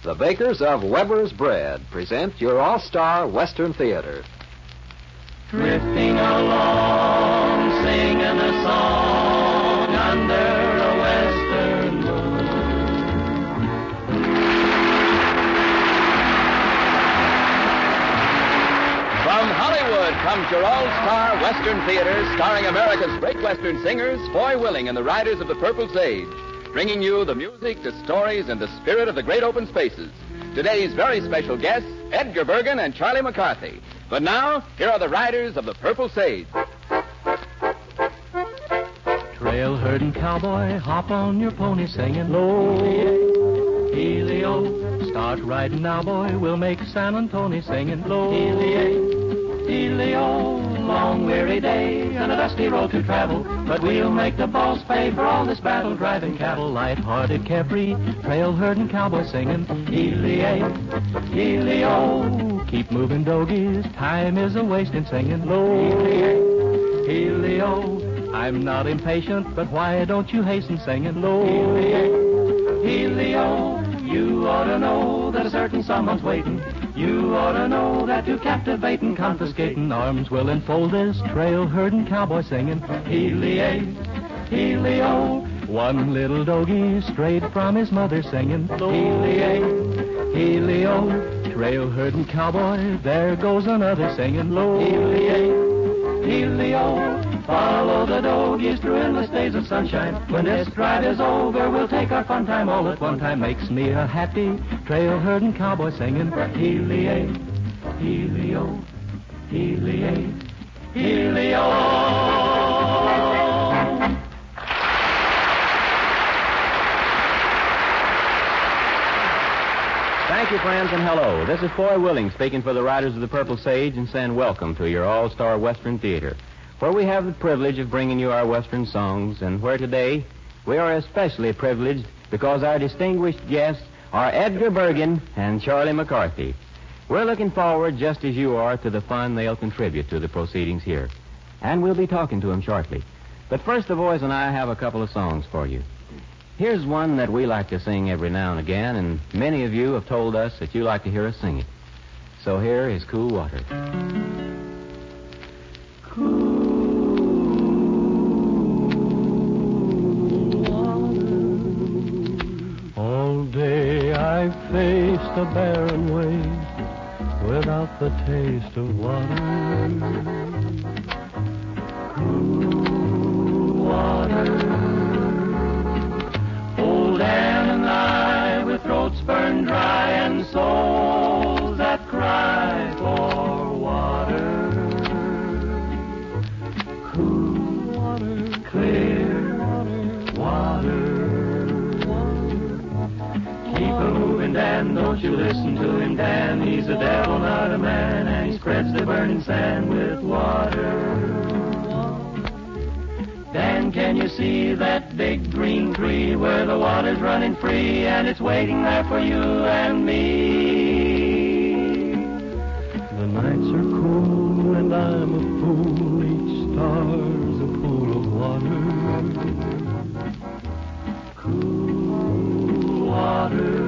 The bakers of Weber's Bread present your all-star Western Theater. Drifting along, singing a song under a western moon. From Hollywood comes your all-star Western Theater, starring America's great Western singers, Foy Willing and the Riders of the Purple Sage, bringing you the music, the stories, and the spirit of the great open spaces. Today's very special guests, Edgar Bergen and Charlie McCarthy. But now, here are the Riders of the Purple Sage. Trail herding cowboy, hop on your pony singing low. Helio, start riding now, boy, we'll make San Antonio singing low. Helio, long weary day and a dusty road to travel, but we'll make the boss pay for all this battle, driving cattle, light-hearted, carefree, trail herding cowboy singing Helio, keep moving doggies, time is a wasting singing low. Helio, I'm not impatient, but why don't you hasten singing low? Helio, you ought to know that a certain someone's waiting. You ought to know that to captivate and confiscating arms will enfold this trail herding cowboy singing Helio, one little doggy strayed from his mother singing Helio, trail herding cowboy, there goes another singing low. Helio, follow the doggies through endless days of sunshine. When this drive is over, we'll take our fun time all at one time. Makes me a happy trail herding cowboy singing Helio, Helio, Helio, Helio. Thank you, friends, and hello. This is Foy Willing speaking for the Riders of the Purple Sage and saying welcome to your all-star Western Theater, where we have the privilege of bringing you our Western songs, and where today we are especially privileged because our distinguished guests are Edgar Bergen and Charlie McCarthy. We're looking forward, just as you are, to the fun they'll contribute to the proceedings here. And we'll be talking to them shortly. But first, the boys and I have a couple of songs for you. Here's one that we like to sing every now and again, and many of you have told us that you like to hear us sing it. So here is Cool Water. All day I've faced a barren waste without the taste of water. Cool water. Old Ann and I, with throats burned dry and souls that cry for water. Cool water, clear water. Keep a moving, Dan, don't you listen to him, Dan. He's a devil, not a man, and he spreads the burning sand with water. Dan, can you see that big green tree where the water's running free and it's waiting there for you and me? The nights are cool and I'm a fool, each star's a pool of water. Cool water.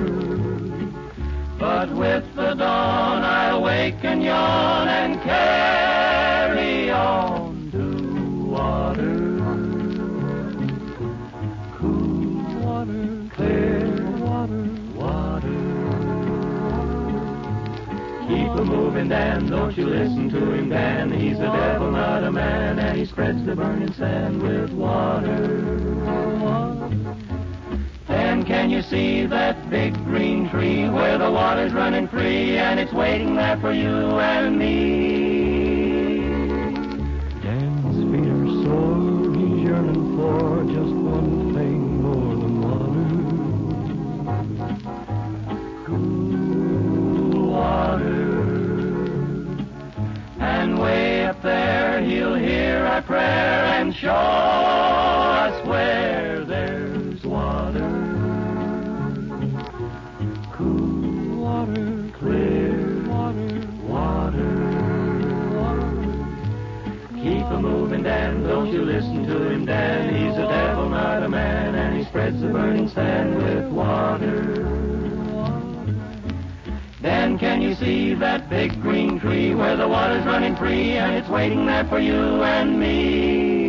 But with the dawn I'll wake and yawn and carry on to water. Cool water, clear water, water. Keep a moving, Dan, don't you listen to him, Dan. He's a devil, not a man, and he spreads the burning sand with water. Dan, can you see that big green tree where the water's running free and it's waiting there for you and me? Dan's feet are sore, he's yearning for just one thing more than water. Cool water. And way up there he'll hear our prayer and show us where there's water. Cool water, clear water, water. Keep a moving, Dan, don't you listen to him, Dan. He's a devil, not a man, and he spreads the burning sand with water. And can you see that big green tree where the water's running free and it's waiting there for you and me?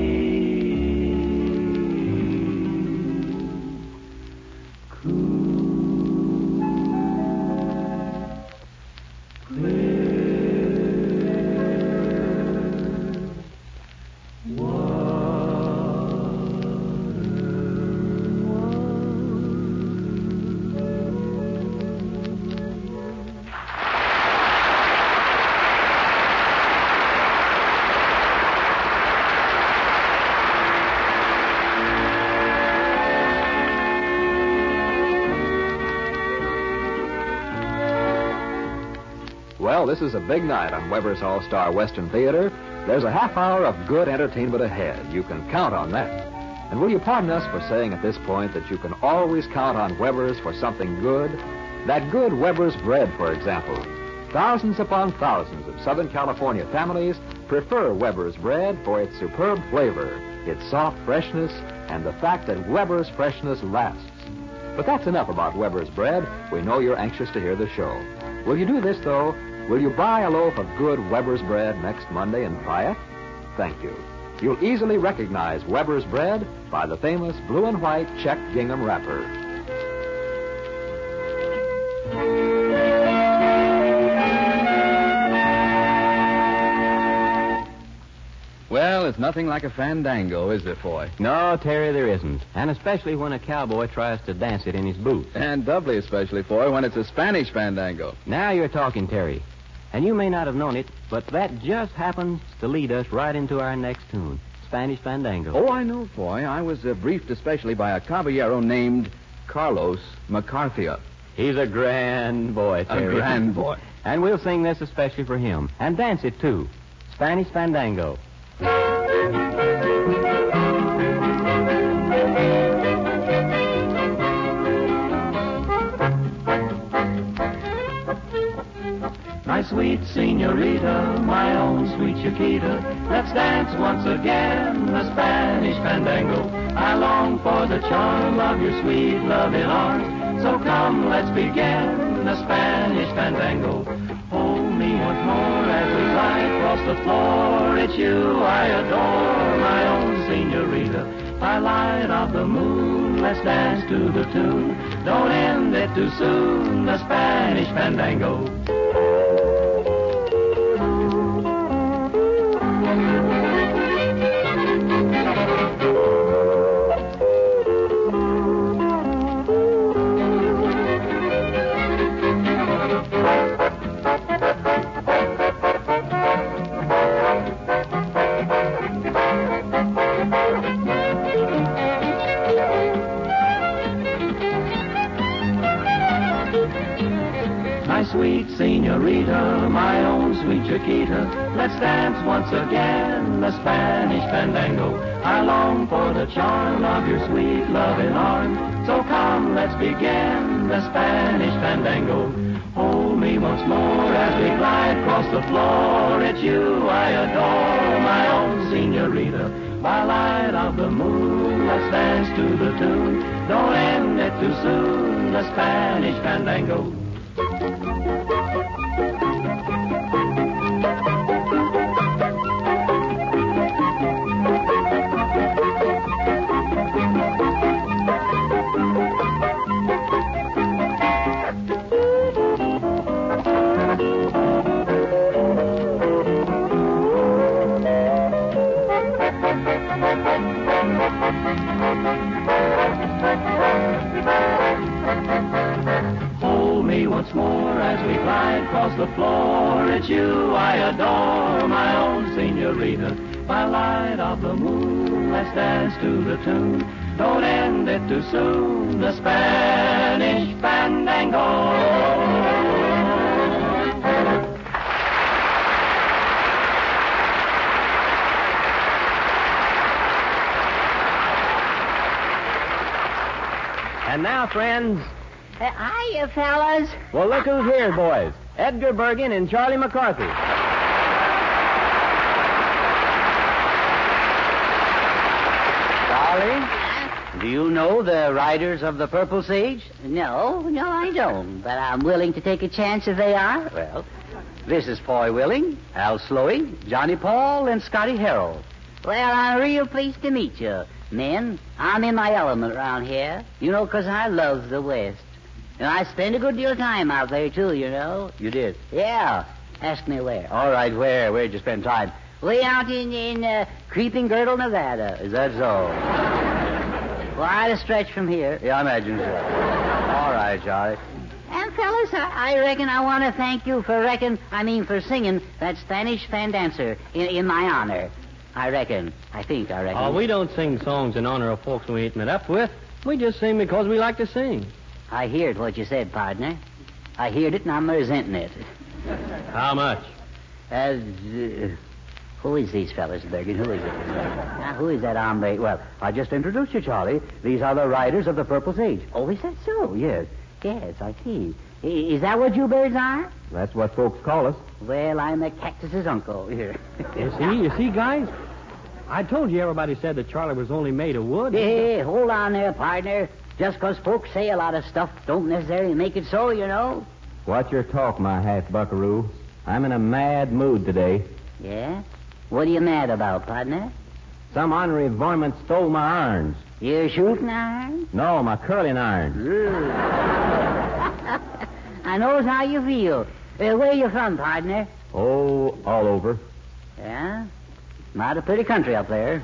Well, this is a big night on Weber's All-Star Western Theater. There's a half hour of good entertainment ahead. You can count on that. And will you pardon us for saying at this point that you can always count on Weber's for something good? That good Weber's bread, for example. Thousands upon thousands of Southern California families prefer Weber's bread for its superb flavor, its soft freshness, and the fact that Weber's freshness lasts. But that's enough about Weber's bread. We know you're anxious to hear the show. Will you do this, though? Will you buy a loaf of good Weber's bread next Monday and try it? Thank you. You'll easily recognize Weber's bread by the famous blue and white check gingham wrapper. Well, it's nothing like a fandango, is it, Foy? No, Terry, there isn't. And especially when a cowboy tries to dance it in his boots. And doubly especially, Foy, when it's a Spanish fandango. Now you're talking, Terry. And you may not have known it, but that just happens to lead us right into our next tune, Spanish Fandango. Oh, I know, Foy. I was briefed especially by a caballero named Carlos McCarthy. He's a grand boy, Terry. A grand boy. And we'll sing this especially for him. And dance it, too. Spanish Fandango. My sweet senorita, my own sweet Chiquita, let's dance once again the Spanish Fandango. I long for the charm of your sweet loving arms, so come, let's begin the Spanish Fandango. Hold me once more as we glide across the floor. It's you I adore, my own senorita. By light of the moon, let's dance to the tune. Don't end it too soon, the Spanish Fandango. Sweet senorita, my own sweet Chiquita, let's dance once again the Spanish Fandango. I long for the charm of your sweet loving arms, so come, let's begin the Spanish Fandango. Hold me once more as we glide across the floor. It's you I adore, my own senorita. By light of the moon, let's dance to the tune. Don't end it too soon, the Spanish Fandango. Hold me once more as we glide across the floor. It's you I adore, my own senorita. By light of the moon, let's dance to the tune. Don't end it too soon, the Spanish Fandango. And now, friends, Hiya, fellas. well, look who's here, boys. Edgar Bergen and Charlie McCarthy. Charlie, Do you know the Riders of the Purple Sage? No, I don't. But I'm willing to take a chance if they are. Well, this is Foy Willing, Al Sloey, Johnny Paul, and Scotty Harrell. Well, I'm real pleased to meet you. Men, I'm in my element around here. You know, 'cause I love the West. And I spend a good deal of time out there, too, you know. You did? Yeah. Ask me where. All right, where? Where'd you spend time? Way out in Creeping Girdle, Nevada. Is that so? Quite a stretch from here. Yeah, I imagine so. All right, Charlie. And, fellas, I reckon I want to thank you for singing that Spanish fan dancer in my honor. I reckon. Oh, we don't sing songs in honor of folks we ain't met up with. We just sing because we like to sing. I heard what you said, partner. I heard it, and I'm resenting it. How much? Who is these fellas, Bergen? Who is it? Now, who is that hombre? Well, I just introduced you, Charlie. These are the Riders of the Purple Sage. Oh, is that so? Yes. Yes, I see. Is that what you birds are? That's what folks call us. Well, I'm the cactus's uncle. Here. You see, guys? I told you everybody said that Charlie was only made of wood. Hey, hold on there, partner. Just 'cause folks say a lot of stuff don't necessarily make it so, you know. Watch your talk, my half-buckaroo. I'm in a mad mood today. Yeah? What are you mad about, partner? Some ornery varmint stole my irons. Your shooting iron? No, my curling irons. I knows how you feel. Where you from, partner? Oh, all over. Yeah? Not a pretty country up there.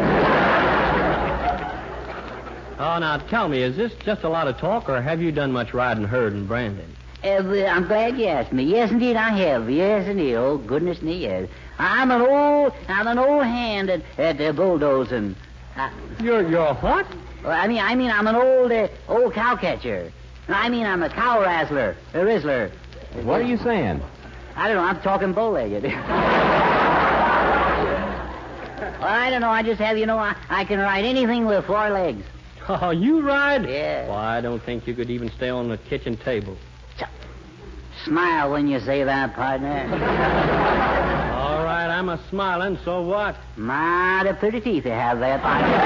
Oh, now tell me, is this just a lot of talk, or have you done much riding herd and branding? I'm glad you asked me. Yes, indeed, I have. Yes, indeed. Oh, goodness me, yes. I'm an old hand at bulldozing. You're what? Well, I mean, I'm an old cow catcher. I'm a cow razzler, a rizzler. What are you saying? I don't know. I'm talking bow-legged. Well, I don't know. I just have, I can ride anything with 4 legs. Oh, you ride? Yeah. Well, I don't think you could even stay on the kitchen table. Smile when you say that, partner. All right, I'm a-smiling, so what? Mighty pretty teeth you have there, partner.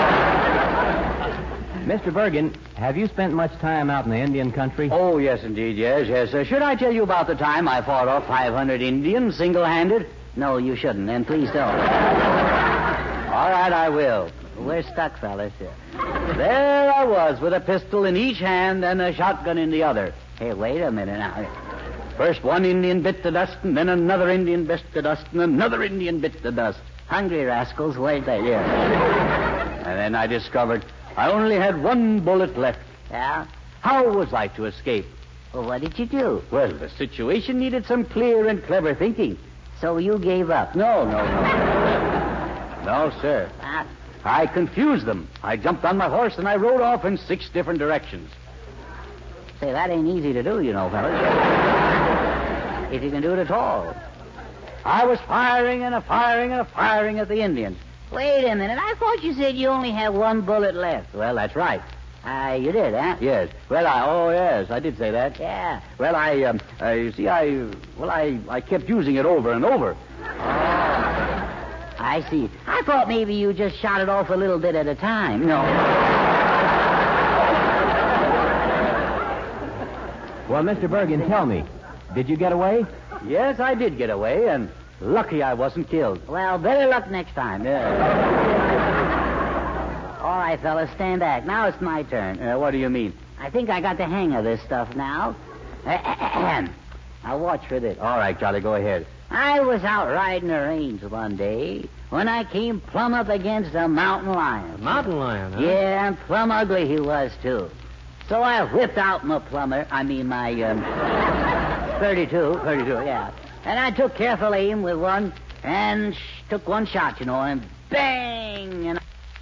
Mr. Bergen, have you spent much time out in the Indian country? Oh, yes, indeed, yes. Should I tell you about the time I fought off 500 Indians single-handed? No, you shouldn't, then please don't. All right, I will. We're stuck, fellas. There I was with a pistol in each hand and a shotgun in the other. Hey, wait a minute now. First one Indian bit the dust, and then another Indian bit the dust, and another Indian bit the dust. Hungry rascals, weren't they? Yeah. And then I discovered I only had 1 bullet left. Yeah? How was I to escape? Well, what did you do? Well, the situation needed some clear and clever thinking. So you gave up? No. No, sir. I confused them. I jumped on my horse and I rode off in 6 different directions. Say, that ain't easy to do, fellas. If you can do it at all. I was firing and firing at the Indians. Wait a minute. I thought you said you only had 1 bullet left. Well, that's right. You did, huh? Yes. Well, yes, I did say that. Yeah. Well, I kept using it over and over. I see. I thought maybe you just shot it off a little bit at a time. No. Well, Mr. Bergen, tell me, did you get away? Yes, I did get away, and lucky I wasn't killed. Well, better luck next time. All right, fellas, stand back. Now it's my turn. What do you mean? I think I got the hang of this stuff now. Now watch for this. All right, Charlie, go ahead. I was out riding the range one day when I came plumb up against a mountain lion. A mountain lion, huh? Yeah, and plumb ugly he was, too. So I whipped out my my 32, yeah. And I took careful aim with one and took one shot, and bang! And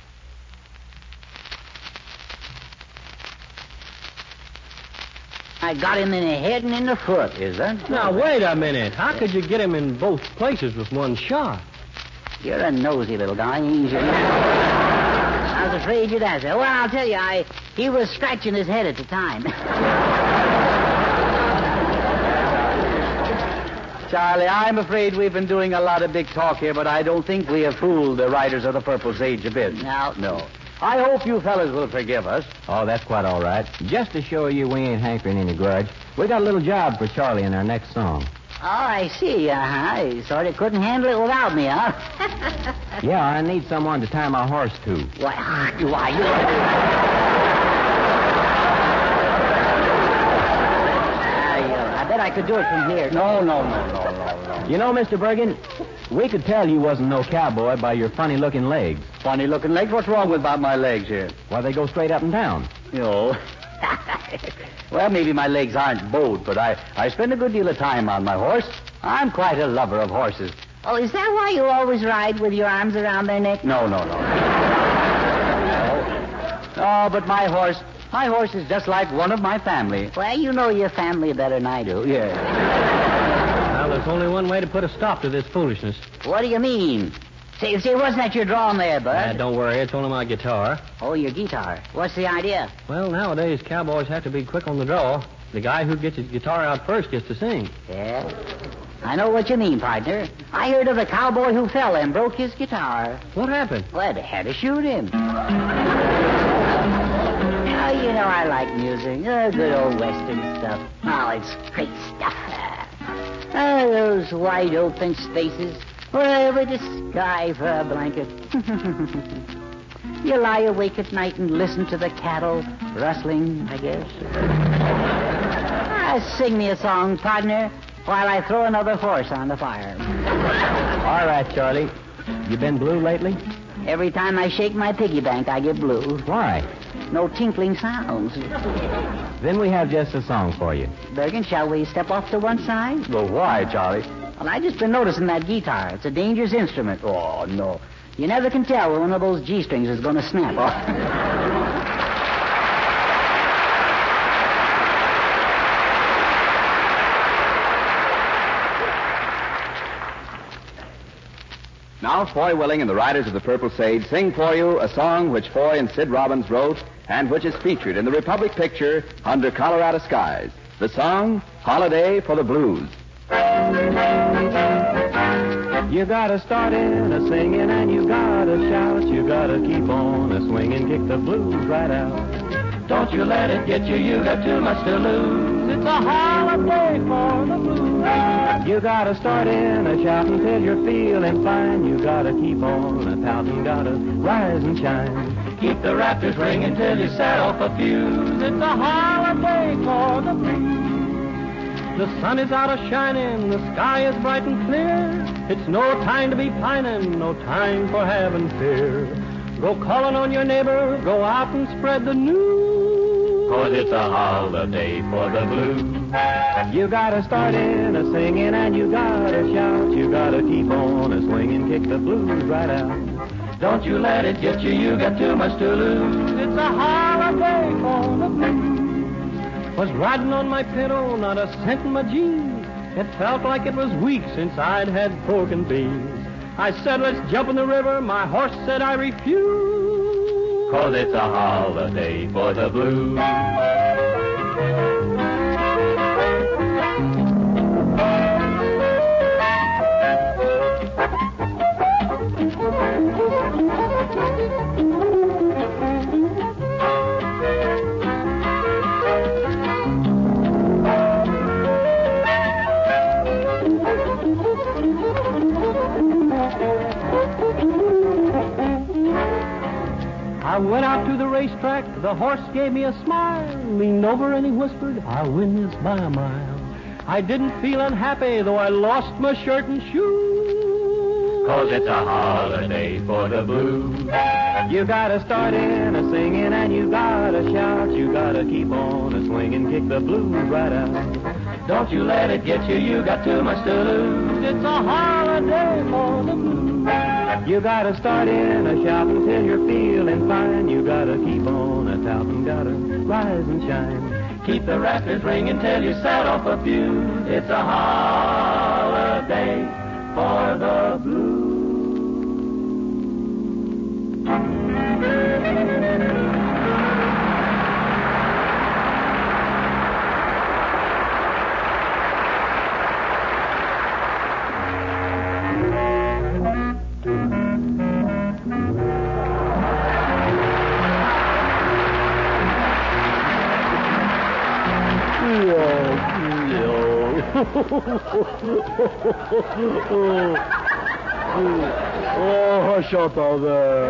I got him in the head and in the foot. Is that? Now, wait a minute. How could you get him in both places with one shot? You're a nosy little guy. I was afraid you'd ask that. Well, I'll tell you, he was scratching his head at the time. Charlie, I'm afraid we've been doing a lot of big talk here, but I don't think we have fooled the Riders of the Purple Sage a bit. No. I hope you fellas will forgive us. Oh, that's quite all right. Just to show you we ain't hankering any grudge, we got a little job for Charlie in our next song. Oh, I see. You sort of couldn't handle it without me, huh? Yeah, I need someone to tie my horse to. Why, I bet I could do it from here. No. You know, Mr. Bergen, we could tell you wasn't no cowboy by your funny-looking legs. Funny-looking legs? What's wrong about my legs here? Why, they go straight up and down. Well, maybe my legs aren't bowed, but I spend a good deal of time on my horse. I'm quite a lover of horses. Oh, is that why you always ride with your arms around their neck? No. Oh, but my horse is just like one of my family. Well, you know your family better than I do. Yeah. Well, there's only one way to put a stop to this foolishness. What do you mean? See, wasn't that your drawing there, Bud? Don't worry, it's only my guitar. Oh, your guitar. What's the idea? Well, nowadays, cowboys have to be quick on the draw. The guy who gets his guitar out first gets to sing. Yeah. I know what you mean, partner. I heard of a cowboy who fell and broke his guitar. What happened? Well, they had to shoot him. Oh, you know I like music. Good old Western stuff. Oh, it's great stuff. Those wide open spaces. With the sky for a blanket. You lie awake at night and listen to the cattle rustling, I guess. Sing me a song, partner, while I throw another horse on the fire. All right, Charlie. You been blue lately? Every time I shake my piggy bank, I get blue. Why? No tinkling sounds. Then we have just a song for you. Bergen, shall we step off to one side? Well, why, Charlie? Well, I just been noticing that guitar. It's a dangerous instrument. Oh, no. You never can tell when one of those G strings is going to snap. Now, Foy Willing and the Riders of the Purple Sage sing for you a song which Foy and Sid Robbins wrote and which is featured in the Republic picture Under Colorado Skies. The song, Holiday for the Blues. You gotta start in a singing and you gotta shout. You gotta keep on a swinging, kick the blues right out. Don't you let it get you, you got too much to lose. It's a holiday for the blues. You gotta start in a shouting till you're feeling fine. You gotta keep on a pouting, gotta rise and shine. Keep the rafters ringing till you set off a fuse. It's a holiday for the blues. The sun is out a-shining, the sky is bright and clear. It's no time to be pining, no time for having fear. Go calling on your neighbor, go out and spread the news. 'Cause it's a holiday for the blues. You gotta start in a singing and you gotta shout. You gotta keep on a swinging, kick the blues right out. Don't you let it get you, you got too much to lose. It's a holiday for the blues. Was riding on my pinto, not a cent in my jeans. It felt like it was weeks since I'd had pork and beans. I said, let's jump in the river. My horse said I refuse. 'Cause it's a holiday for the blues. I went out to the racetrack, the horse gave me a smile, leaned over and he whispered, I'll win this by a mile. I didn't feel unhappy, though I lost my shirt and shoes. 'Cause it's a holiday for the blues. You gotta start in a singing and you gotta shout. You gotta keep on a swinging, kick the blues right out. Don't you let it get you, you got too much to lose. It's a holiday for the blues. You gotta start in a shout until you're feeling fine. You gotta keep on a touting, gotta rise and shine. Keep the rafters ringing till you set off a fuse. It's a holiday for the blues. Hush up out there.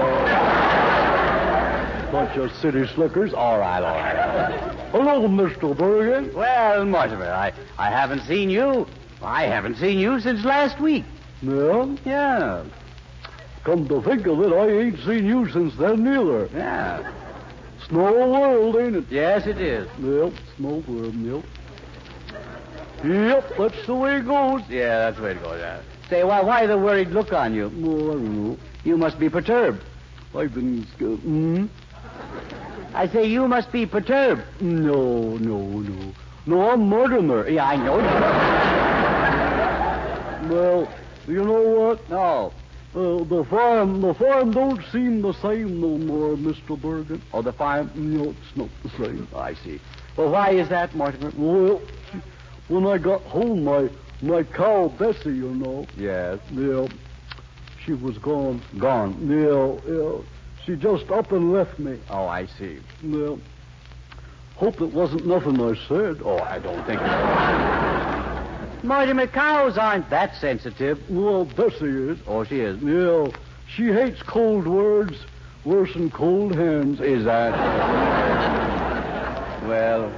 Bunch of city slickers. All right. Hello, Mr. Bergen. Well, Mortimer, I haven't seen you. I haven't seen you since last week. Yeah? Yeah. Come to think of it, I ain't seen you since then neither. Yeah. Small world, ain't it? Yes, it is. Yep, small world, yep. Yep, that's the way it goes. Yeah, that's the way it goes. Yeah. Say, why the worried look on you? Oh, I don't know. You must be perturbed. I've been... I say you must be perturbed. No, I'm Mortimer. Yeah, I know. Well, you know what? No. The farm don't seem the same no more, Mr. Bergen. Oh, the farm? No, it's not the same. I see. Well, why is that, Mortimer? Well, when I got home, my cow, Bessie, you know. Yes. Yeah, she was gone. Gone. Yeah. She just up and left me. Oh, I see. Well, hope it wasn't nothing I said. Oh, I don't think it was. Mortimer, cows aren't that sensitive. Well, Bessie is. Oh, she is. Yeah, she hates cold words worse than cold hands. Is that? Well,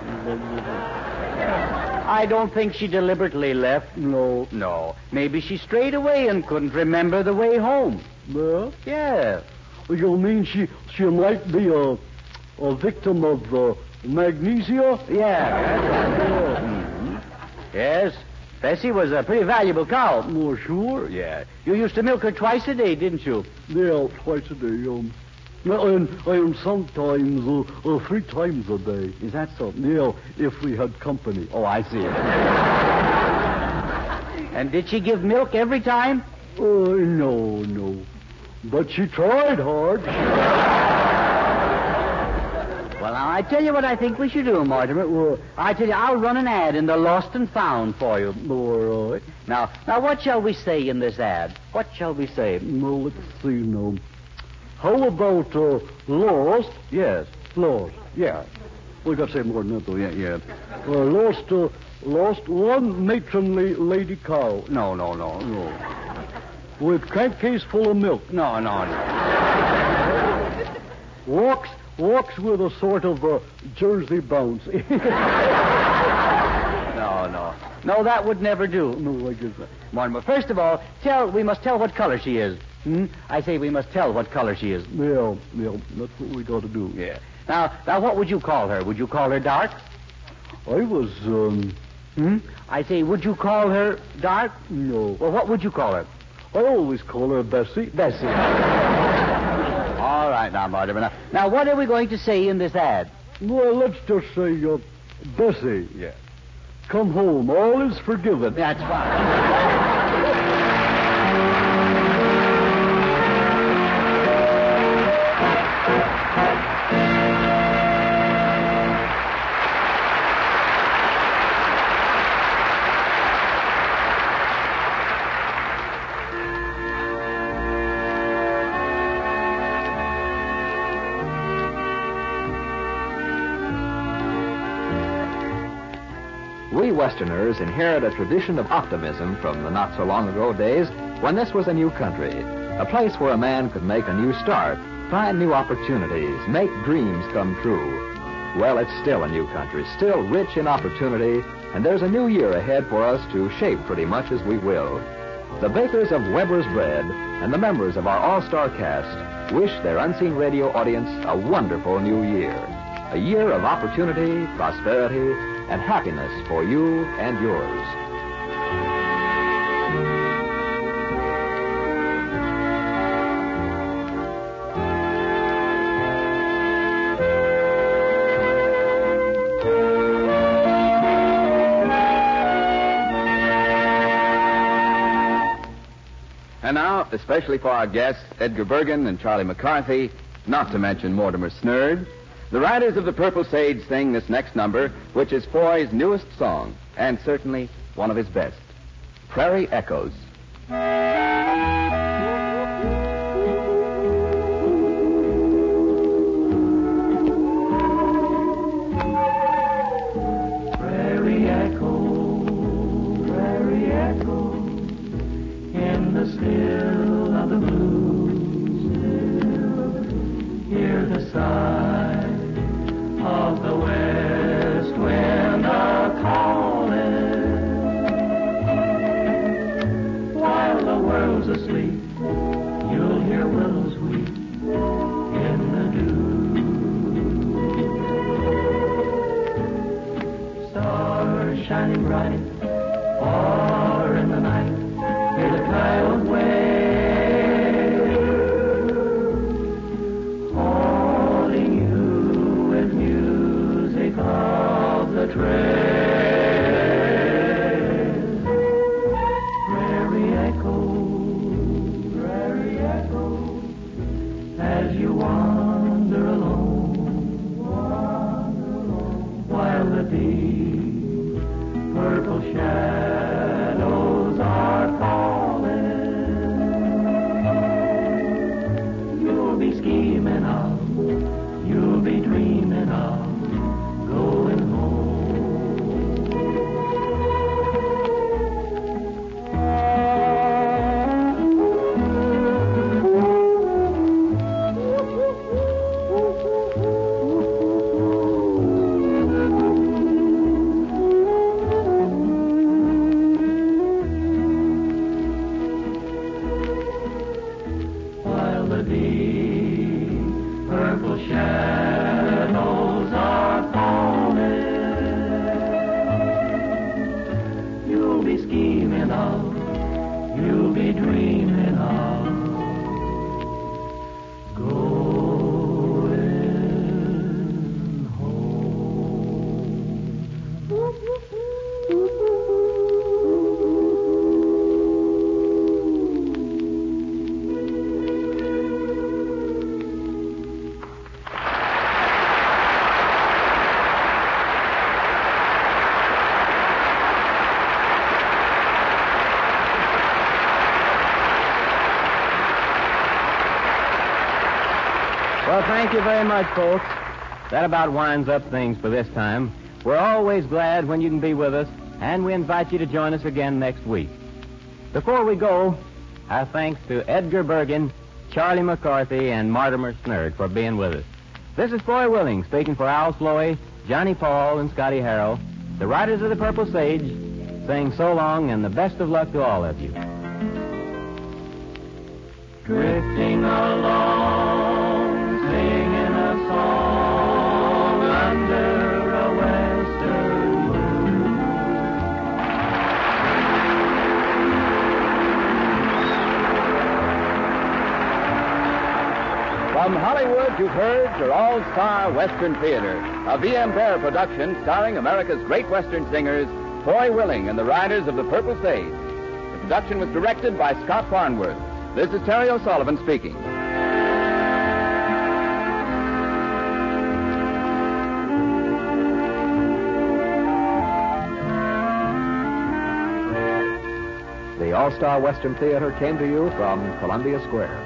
I don't think she deliberately left. No. Maybe she strayed away and couldn't remember the way home. Yeah? Yeah. You mean she might be a victim of magnesia? Yeah. Yes. Bessie was a pretty valuable cow. Oh, sure. Yeah. You used to milk her twice a day, didn't you? Yeah, twice a day. And sometimes 3 times a day. Is that so? Yeah, if we had company. Oh, I see. And did she give milk every time? No. But she tried hard. Well, now, I tell you what I think we should do, Mortimer. I tell you, I'll run an ad in the Lost and Found for you. All right. Now, what shall we say in this ad? What shall we say? Well, let's see now. How about lost? Yes. Lost. Yeah. We got to say more than that, though. Yeah. Lost one matronly lady cow. No. With crankcase full of milk. No. Walks with a sort of Jersey bounce. No, that would never do. No, I guess not. Mortimer, first of all, we must tell what color she is. I say we must tell what color she is. Yeah, that's what we got to do. Yeah. Now, what would you call her? Would you call her dark? I was, I say, would you call her dark? No. Well, what would you call her? I always call her Bessie. All right, now, Mortimer. Now, what are we going to say in this ad? Well, let's just say, Bessie. Yeah. Come home. All is forgiven. That's fine. We Westerners inherit a tradition of optimism from the not-so-long-ago days when this was a new country, a place where a man could make a new start, find new opportunities, make dreams come true. Well, it's still a new country, still rich in opportunity, and there's a new year ahead for us to shape pretty much as we will. The bakers of Weber's Bread and the members of our all-star cast wish their unseen radio audience a wonderful new year. A year of opportunity, prosperity, and happiness for you and yours. And now, especially for our guests, Edgar Bergen and Charlie McCarthy, not to mention Mortimer Snerd, the Riders of the Purple Sage sing this next number, which is Foy's newest song, and certainly one of his best, Prairie Echoes. Prairie echoes shining bright. Or in the night, hear the coyote wail, haunting you with music of the trail. Prairie echo, as you wander alone, while the deep purple shadows are falling. You'll be scheming of, you'll be dreaming of going home. Shadows are falling. You'll be scheming of, you'll be dreaming of going home. Well, thank you very much, folks. That about winds up things for this time. We're always glad when you can be with us, and we invite you to join us again next week. Before we go, our thanks to Edgar Bergen, Charlie McCarthy, and Mortimer Snurg for being with us. This is Floy Willing speaking for Al Sloey, Johnny Paul, and Scotty Harrell, the Riders of the Purple Sage, saying so long and the best of luck to all of you. Drifting along, singing a song under a western moon. From Hollywood, you've heard your all-star Western Theater, a V.M. Bear production starring America's great Western singers, Foy Willing and the Riders of the Purple Sage. The production was directed by Scott Farnworth. This is Terry O'Sullivan speaking. The All-Star Western Theater came to you from Columbia Square.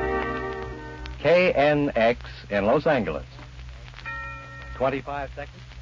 KNX in Los Angeles. 25 seconds.